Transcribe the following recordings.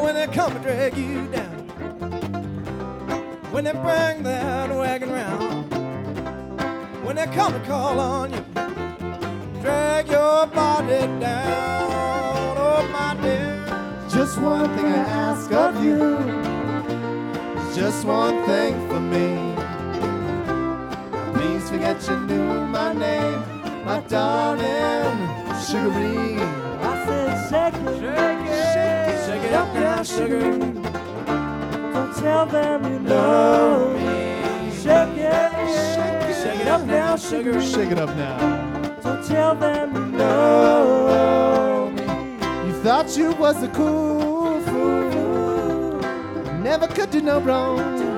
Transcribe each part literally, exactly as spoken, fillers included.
when they come and drag you down, when they bring that wagon round, when they come to call on you, drag your body down, oh my dear. Just one thing I ask of you, just one thing for me. Please forget you knew my name, my darling Sugar-Ree. I said shake it, Shake it, shake it, shake it up now, sugar. don't tell them you know me. Shake it, Shake it, shake it up now, sugar. Shake it up now. don't tell them you know me. You thought you was a cool fool, never could do no wrong.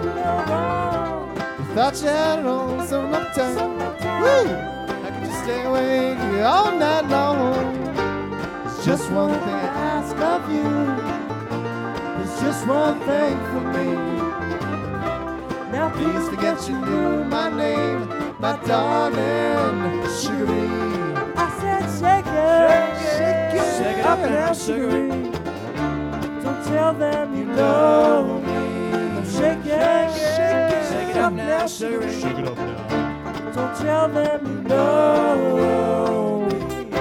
You thought you had it on some uptown. Woo! How could you stay awake all night long? It's just one thing I ask of you. It's just one thing for me. Now please forget you knew my name, my darling Sugar-Ree. I said shake it, Shake it, shake it up now, sugar. don't tell them you know me. Shake it, Shake it, shake it up now, sugar. Shake it up now. don't tell them you know me.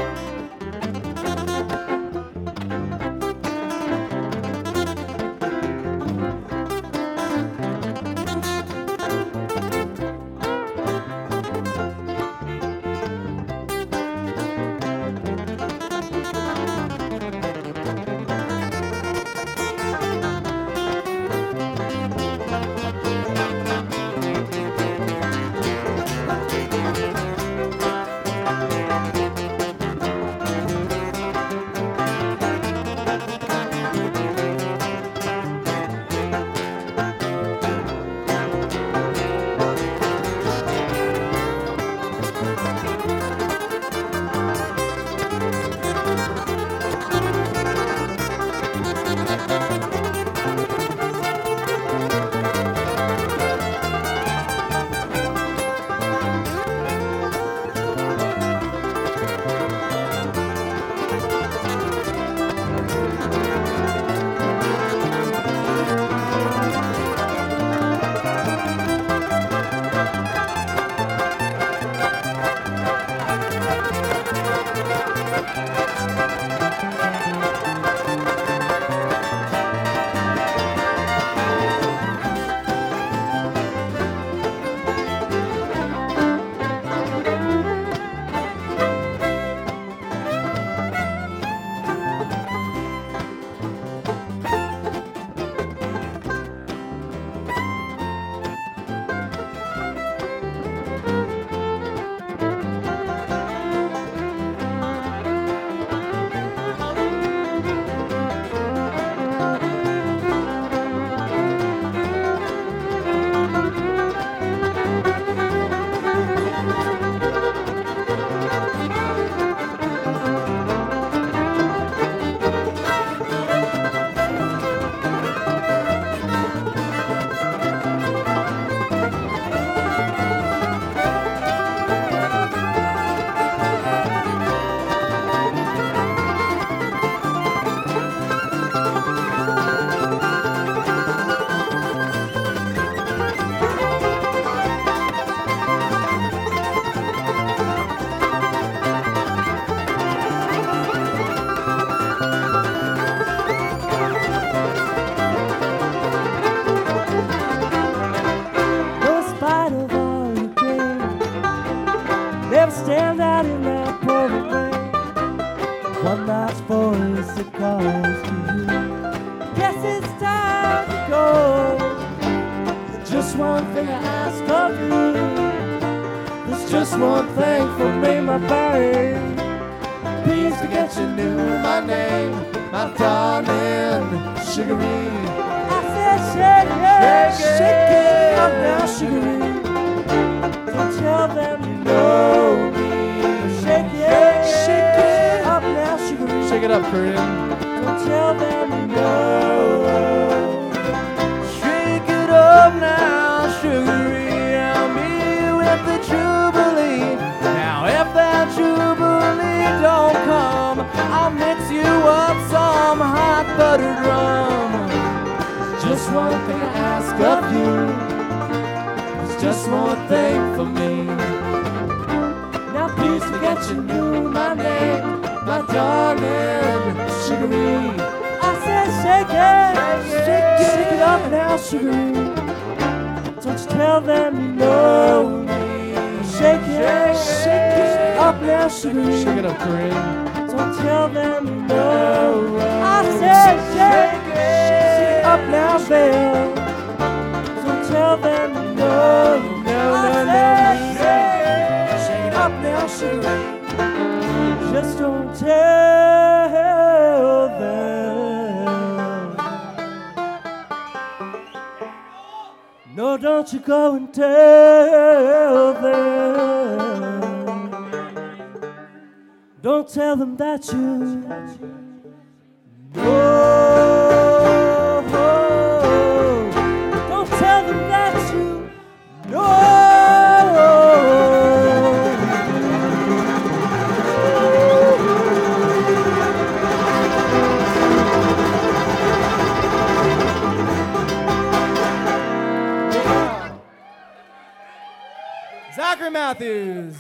stand out in that pouring rain. One last voice that calls to you. Guess it's time to go. There's just one thing I ask of you. There's just one thing for me, my babe. Please forget you knew my name, my darling Sugar-Ree. I said shake it, shake, shake it up now, Sugar-Ree. Don't tell them you know me. Shake it, shake it up now, Sugar-Ree. Shake it up, Corinne. Don't tell them you know. Shake it up now, Sugar-Ree. I'll meet you at the Jubilee. Now if that Jubilee don't come, I'll mix you up some hot buttered rum. just one thing I ask of you. It's just one thing for me. Now please forget you knew my name, my darling Sugaree. I said shake it, shake it, shake it up now, Sugaree. Don't you tell them you know me. Shake it, shake it up now, Sugaree. Shake it up, Corinne. Don't tell them you know. I said shake it, shake it up now, Bill. Don't tell them you know. No, I no, said no, shake it, shake it up now, Sugaree. Just don't tell them. No, don't you go and tell them. Don't tell them that you know. Don't tell them that you know. Zachary Matthews.